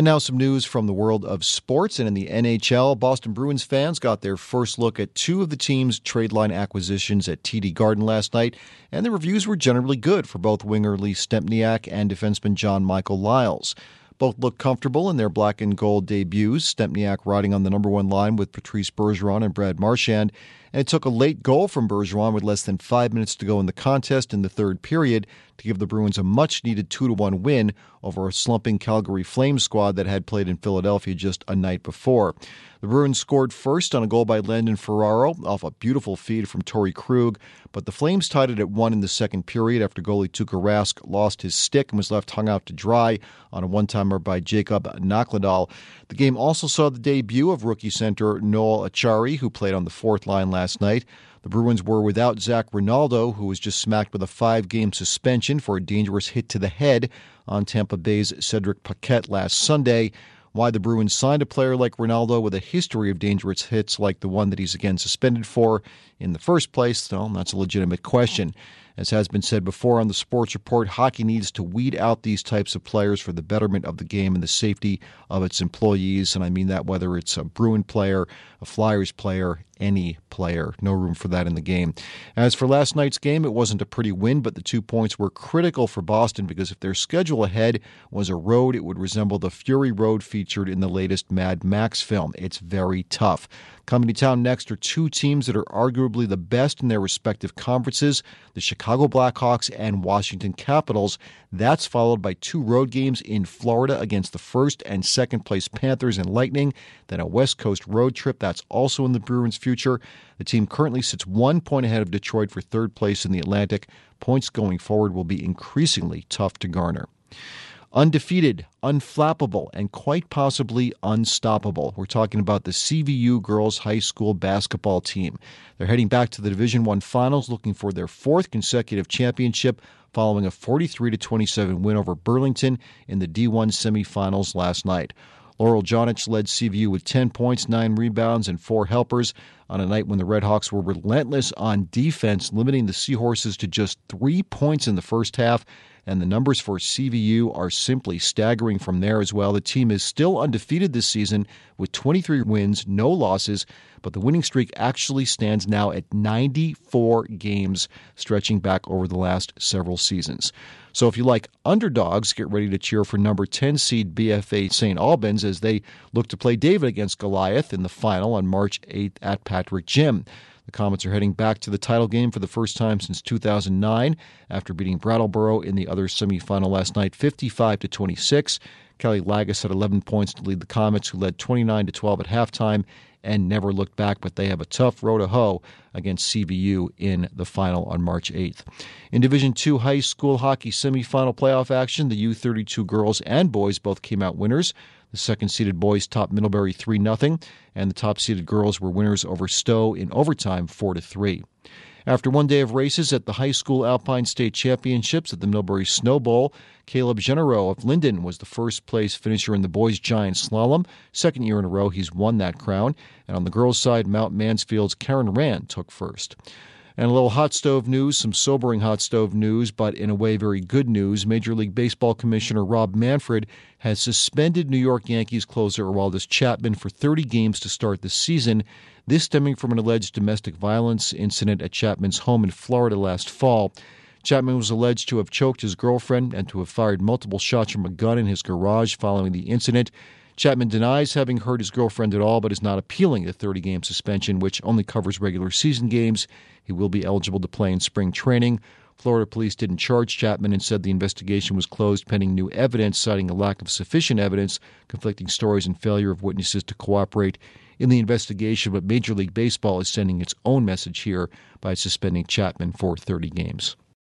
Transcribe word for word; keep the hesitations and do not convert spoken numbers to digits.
And now some news from the world of sports. And in the N H L, Boston Bruins fans got their first look at two of the team's trade line acquisitions at T D Garden last night, and the reviews were generally good for both winger Lee Stempniak and defenseman John Michael Liles. Both looked comfortable in their black and gold debuts, Stempniak riding on the number one line with Patrice Bergeron and Brad Marchand, and it took a late goal from Bergeron with less than five minutes to go in the contest in the third period to give the Bruins a much-needed two to one win over a slumping Calgary Flames squad that had played in Philadelphia just a night before. The Bruins scored first on a goal by Landon Ferraro off a beautiful feed from Torrey Krug, but the Flames tied it at one in the second period after goalie Tuukka Rask lost his stick and was left hung out to dry on a one-timer by Jacob Nakladal. The game also saw the debut of rookie center Noel Acciari, who played on the fourth line last night. The Bruins were without Zach Rinaldo, who was just smacked with a five-game suspension for a dangerous hit to the head on Tampa Bay's Cedric Paquette last Sunday. Why the Bruins signed a player like Rinaldo with a history of dangerous hits like the one that he's again suspended for in the first place, well, that's a legitimate question. As has been said before on the Sports Report, hockey needs to weed out these types of players for the betterment of the game and the safety of its employees, and I mean that whether it's a Bruin player, a Flyers player, any player. No room for that in the game. As for last night's game, it wasn't a pretty win, but the two points were critical for Boston because if their schedule ahead was a road, it would resemble the Fury Road featured in the latest Mad Max film. It's very tough. Coming to town next are two teams that are arguably the best in their respective conferences, the Chicago Blackhawks and Washington Capitals. That's followed by two road games in Florida against the first and second place Panthers and Lightning, then a West Coast road trip that's also in the Bruins' future. The team currently sits one point ahead of Detroit for third place in the Atlantic. Points going forward will be increasingly tough to garner. Undefeated, unflappable, and quite possibly unstoppable. We're talking about the C V U girls high school basketball team. They're heading back to the Division One finals looking for their fourth consecutive championship following a forty-three to twenty-seven win over Burlington in the D one semifinals last night. Laurel Jonich led C V U with ten points, nine rebounds, and four helpers on a night when the Redhawks were relentless on defense, limiting the Seahorses to just three points in the first half. And the numbers for C V U are simply staggering from there as well. The team is still undefeated this season with twenty-three wins, no losses, but the winning streak actually stands now at ninety-four games, stretching back over the last several seasons. So if you like underdogs, get ready to cheer for number ten seed B F A Saint Albans as they look to play David against Goliath in the final on March eighth at Patrick Gym. The Comets are heading back to the title game for the first time since two thousand nine after beating Brattleboro in the other semifinal last night, fifty-five to twenty-six. Kelly Lagas had eleven points to lead the Comets, who led twenty-nine to twelve at halftime and never looked back, but they have a tough road to hoe against C V U in the final on March eighth. In Division two high school hockey semifinal playoff action, the U thirty-two girls and boys both came out winners. The second-seeded boys topped Middlebury three nothing, and the top-seeded girls were winners over Stowe in overtime four to three. After one day of races at the High School Alpine State Championships at the Middlebury Snow Bowl, Caleb Genero of Linden was the first-place finisher in the boys' giant slalom. Second year in a row he's won that crown. And on the girls' side, Mount Mansfield's Karen Rand took first. And a little hot stove news, some sobering hot stove news, but in a way very good news. Major League Baseball Commissioner Rob Manfred has suspended New York Yankees closer Aroldis Chapman for thirty games to start the season. This stemming from an alleged domestic violence incident at Chapman's home in Florida last fall. Chapman was alleged to have choked his girlfriend and to have fired multiple shots from a gun in his garage following the incident. Chapman denies having hurt his girlfriend at all, but is not appealing the thirty-game suspension, which only covers regular season games. He will be eligible to play in spring training. Florida police didn't charge Chapman and said the investigation was closed pending new evidence, citing a lack of sufficient evidence, conflicting stories, and failure of witnesses to cooperate in the investigation. But Major League Baseball is sending its own message here by suspending Chapman for thirty games.